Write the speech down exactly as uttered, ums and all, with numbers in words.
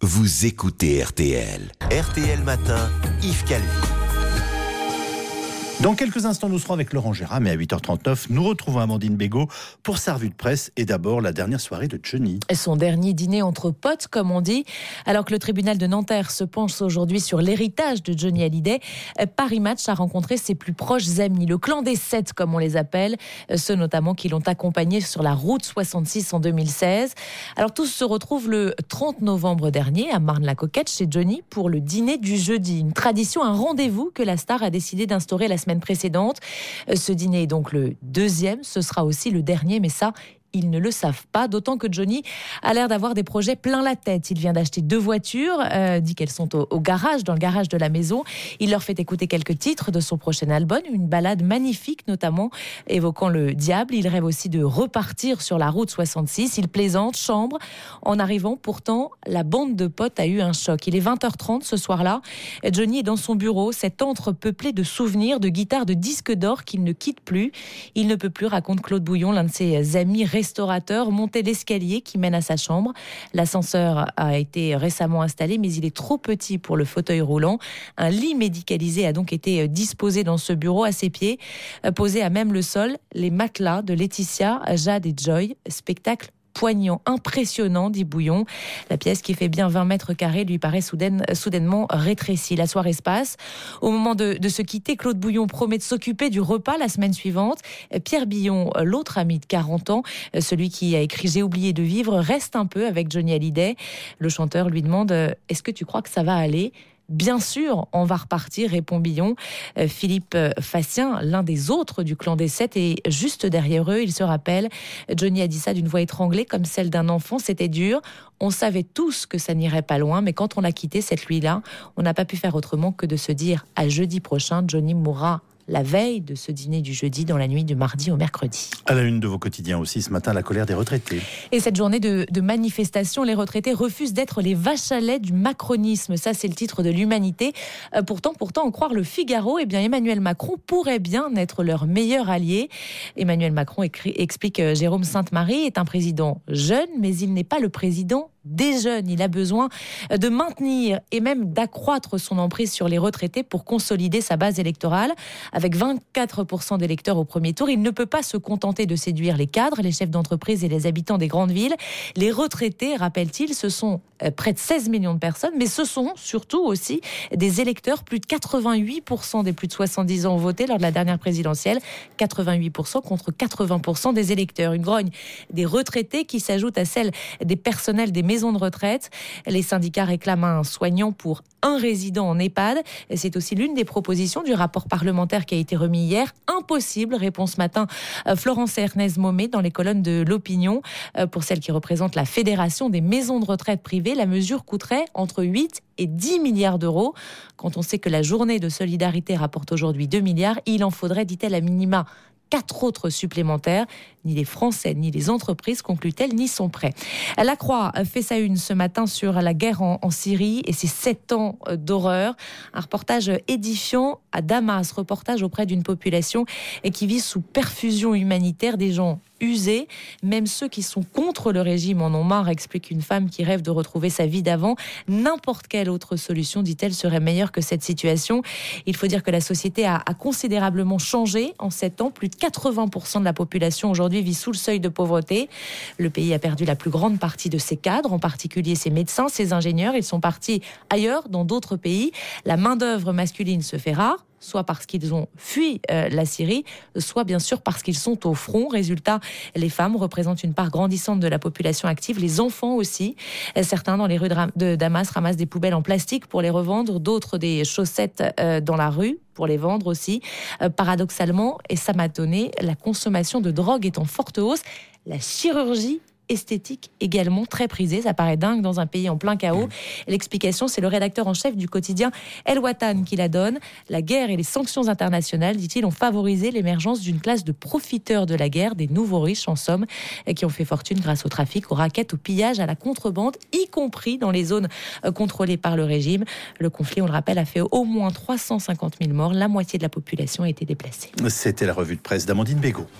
vous écoutez R T L. R T L Matin, Yves Calvi. Dans quelques instants, nous serons avec Laurent Gérard, mais à huit heures trente-neuf, nous retrouvons Amandine Bégaud pour sa revue de presse et d'abord la dernière soirée de Johnny. Son dernier dîner entre potes, comme on dit. Alors que le tribunal de Nanterre se penche aujourd'hui sur l'héritage de Johnny Hallyday, Paris Match a rencontré ses plus proches amis, le clan des sept, comme on les appelle, ceux notamment qui l'ont accompagné sur la route soixante-six en deux mille seize. Alors tous se retrouvent le trente novembre dernier à Marne-la-Coquette chez Johnny pour le dîner du jeudi. Une tradition, un rendez-vous que la star a décidé d'instaurer la semaine précédente. Ce dîner est donc le deuxième, ce sera aussi le dernier, mais ça, ils ne le savent pas, d'autant que Johnny a l'air d'avoir des projets plein la tête. Il vient d'acheter deux voitures, euh, dit qu'elles sont au, au garage, dans le garage de la maison. Il leur fait écouter quelques titres de son prochain album, une balade magnifique notamment, évoquant le diable. Il rêve aussi de repartir sur la route soixante-six. Il plaisante, chambre. En arrivant, pourtant, la bande de potes a eu un choc. Il est vingt heures trente ce soir-là. Johnny est dans son bureau, cet antre peuplé de souvenirs, de guitares, de disques d'or qu'il ne quitte plus. Il ne peut plus, raconte Claude Bouillon, l'un de ses amis restaurateur, monter l'escalier qui mène à sa chambre. L'ascenseur a été récemment installé, mais il est trop petit pour le fauteuil roulant. Un lit médicalisé a donc été disposé dans ce bureau à ses pieds, posé à même le sol, les matelas de Laetitia, Jade et Joy. Spectacle poignant, impressionnant, dit Bouillon. La pièce, qui fait bien vingt mètres carrés, lui paraît soudaine, soudainement rétrécie. La soirée se passe. Au moment de, de se quitter, Claude Bouillon promet de s'occuper du repas la semaine suivante. Pierre Billon, l'autre ami de quarante ans, celui qui a écrit « J'ai oublié de vivre », reste un peu avec Johnny Hallyday. Le chanteur lui demande « Est-ce que tu crois que ça va aller ?» Bien sûr, on va repartir, répond Billon. Euh, Philippe Facien, l'un des autres du clan des sept, est juste derrière eux. Il se rappelle, Johnny a dit ça d'une voix étranglée, comme celle d'un enfant. C'était dur. On savait tous que ça n'irait pas loin, mais quand on l'a quitté cette nuit-là, on n'a pas pu faire autrement que de se dire « À jeudi prochain, Johnny mourra ». La veille de ce dîner du jeudi, dans la nuit du mardi au mercredi. À la une de vos quotidiens aussi, ce matin, la colère des retraités. Et cette journée de, de manifestation, les retraités refusent d'être les vaches à lait du macronisme. Ça, c'est le titre de l'Humanité. Euh, pourtant, pourtant, en croire le Figaro, eh bien, Emmanuel Macron pourrait bien être leur meilleur allié. Emmanuel Macron écrit, explique euh, Jérôme Sainte-Marie est un président jeune, mais il n'est pas le président des jeunes. Il a besoin de maintenir et même d'accroître son emprise sur les retraités pour consolider sa base électorale. Avec vingt-quatre pour cent d'électeurs au premier tour, il ne peut pas se contenter de séduire les cadres, les chefs d'entreprise et les habitants des grandes villes. Les retraités, rappelle-t-il, ce sont près de seize millions de personnes, mais ce sont surtout aussi des électeurs. Plus de quatre-vingt-huit pour cent des plus de soixante-dix ans ont voté lors de la dernière présidentielle. quatre-vingt-huit pour cent contre quatre-vingts pour cent des électeurs. Une grogne des retraités qui s'ajoute à celle des personnels des maisons de retraite. Les syndicats réclament un soignant pour un résident en EHPAD. C'est aussi l'une des propositions du rapport parlementaire qui a été remis hier. Impossible, répond ce matin Florence Ernez-Momé dans les colonnes de l'Opinion. Pour celle qui représente la Fédération des maisons de retraite privées, la mesure coûterait entre huit et dix milliards d'euros. Quand on sait que la journée de solidarité rapporte aujourd'hui deux milliards, il en faudrait, dit-elle, à minima quatre autres supplémentaires. Ni les Français, ni les entreprises, conclut-elle, n'y sont prêts. La Croix fait sa une ce matin sur la guerre en, en Syrie et ses sept ans d'horreur. Un reportage édifiant à Damas, reportage auprès d'une population qui vit sous perfusion humanitaire, des gens usés. Même ceux qui sont contre le régime en ont marre, explique une femme qui rêve de retrouver sa vie d'avant. N'importe quelle autre solution, dit-elle, serait meilleure que cette situation. Il faut dire que la société a, a considérablement changé en sept ans. Plus de quatre-vingts pour cent de la population aujourd'hui vit sous le seuil de pauvreté. Le pays a perdu la plus grande partie de ses cadres, en particulier ses médecins, ses ingénieurs. Ils sont partis ailleurs, dans d'autres pays. La main-d'œuvre masculine se fait rare, soit parce qu'ils ont fui euh, la Syrie, soit bien sûr parce qu'ils sont au front. Résultat, les femmes représentent une part grandissante de la population active, les enfants aussi. Certains dans les rues de, Ram- de Damas ramassent des poubelles en plastique pour les revendre, d'autres des chaussettes euh, dans la rue pour les vendre aussi. Euh, paradoxalement, et ça m'a donné, la consommation de drogue est en forte hausse. La chirurgie esthétique également très prisée. Ça paraît dingue dans un pays en plein chaos. Mmh. L'explication, c'est le rédacteur en chef du quotidien El Watan qui la donne. La guerre et les sanctions internationales, dit-il, ont favorisé l'émergence d'une classe de profiteurs de la guerre, des nouveaux riches en somme, qui ont fait fortune grâce au trafic, aux raquettes, au pillage, à la contrebande, y compris dans les zones contrôlées par le régime. Le conflit, on le rappelle, a fait au moins trois cent cinquante mille morts. La moitié de la population a été déplacée. C'était la revue de presse d'Amandine Bégaud.